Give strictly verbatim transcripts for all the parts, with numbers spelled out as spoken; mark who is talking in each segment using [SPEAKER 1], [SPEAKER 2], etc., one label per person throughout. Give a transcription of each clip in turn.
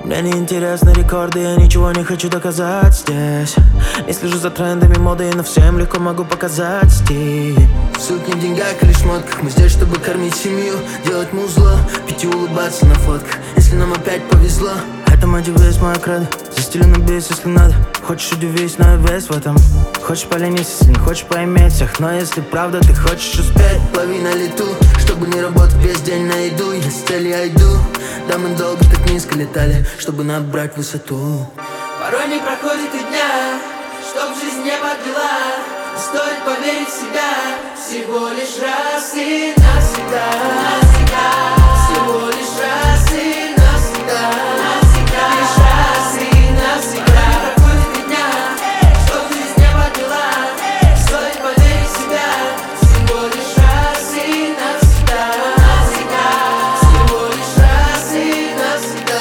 [SPEAKER 1] Мне не интересны рекорды, я ничего не хочу доказать здесь. Не слежу за трендами моды, но всем легко могу показать стиль.
[SPEAKER 2] Суть не в деньгах или шмотках, мы здесь, чтобы кормить семью, делать музло, пить и улыбаться на фотках, если нам опять повезло.
[SPEAKER 1] Это мотивирует моя кредо, за стилем набейся, если надо. Хочешь удивись, но я весь в этом. Хочешь поленись, если не хочешь поиметь всех. Но если правда ты хочешь успеть,
[SPEAKER 2] лови на лету, чтобы не работать весь день на еду. Я с цели я иду, да мы долго так низко летали, чтобы набрать высоту.
[SPEAKER 3] Порой не проходит и дня, чтоб жизнь не подвела. Стоит поверить в себя, всего лишь раз и навсегда. Всего лишь раз и навсегда. Лишь раз и навсегда. Проходит и дня, чтоб жизнь не подвела. Стоит поверить в себя, всего лишь раз и навсегда. Всего лишь раз и навсегда.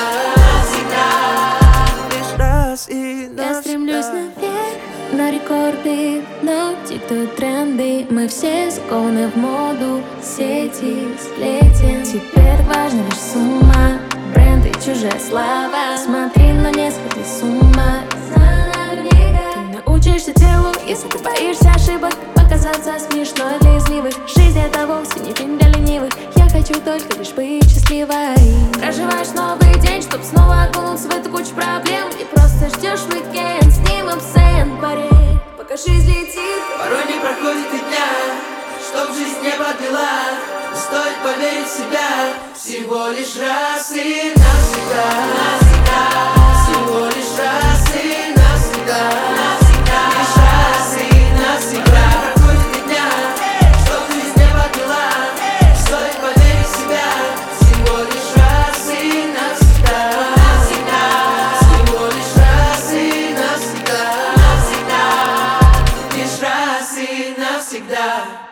[SPEAKER 1] лишь раз и навсегда.
[SPEAKER 4] Я стремлюсь наверх, на рекорды, но диктуют тренды. Мы все скованы в моду, сети, сплетен. Теперь важна лишь сумма, бренд и чужая слава. Смотри, но не сходи с ума. Ты научишься делу, если ты боишься ошибок. Показаться смешной для изливых. Жизнь это вовсе не фильм для ленивых. Я хочу только лишь быть счастливой. Проживаешь новый день, чтоб снова окунуться в эту кучу проблем. И просто ждешь уикенд, снимем сцен, парень, пока жизнь летит.
[SPEAKER 3] Порой не проходит и дня, чтоб жизнь не подвела. Стоит поверить в себя, всего лишь раз и навсегда. Всего лишь раз и навсегда. Лишь раз и навсегда. Проходит и дня, чтоб жизнь не подвела. Стоит поверить в себя, всего лишь раз и навсегда. Всего лишь раз и навсегда. Лишь раз и навсегда.